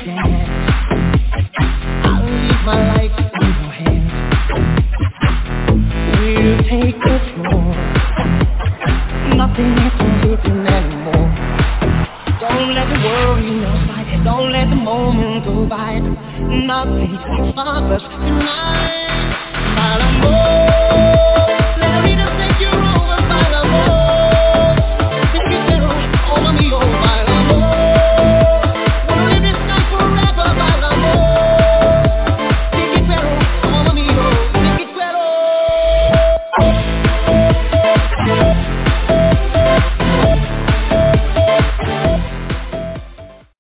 chance. I'll leave my life in your hands. We'll take control. Nothing is forbidden anymore. Don't let the worry know by. Don't let the moment go by. Nothing can stop us tonight.